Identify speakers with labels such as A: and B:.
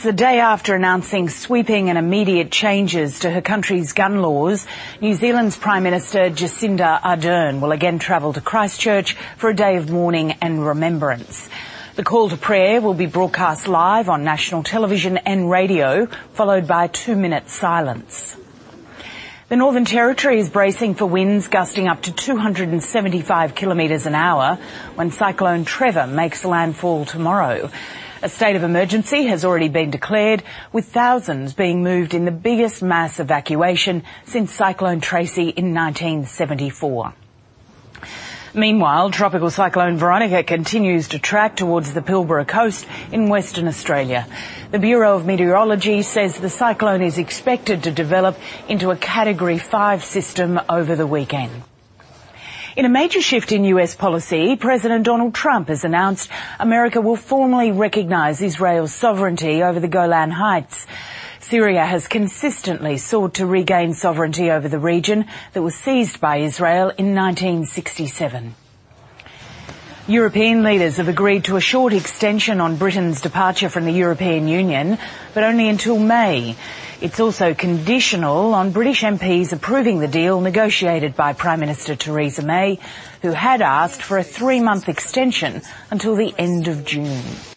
A: The day after announcing sweeping and immediate changes to her country's gun laws, New Zealand's Prime Minister Jacinda Ardern will again travel to Christchurch for a day of mourning and remembrance. The call to prayer will be broadcast live on national television and radio, followed by a 2-minute silence. The Northern Territory is bracing for winds gusting up to 275 kilometres an hour when Cyclone Trevor makes landfall tomorrow. A state of emergency has already been declared, with thousands being moved in the biggest mass evacuation since Cyclone Tracy in 1974. Meanwhile, Tropical Cyclone Veronica continues to track towards the Pilbara coast in Western Australia. The Bureau of Meteorology says the cyclone is expected to develop into a Category 5 system over the weekend. In a major shift in US policy, President Donald Trump has announced America will formally recognise Israel's sovereignty over the Golan Heights. Syria has consistently sought to regain sovereignty over the region that was seized by Israel in 1967. European leaders have agreed to a short extension on Britain's departure from the European Union, but only until May. It's also conditional on British MPs approving the deal negotiated by Prime Minister Theresa May, who had asked for a 3-month extension until the end of June.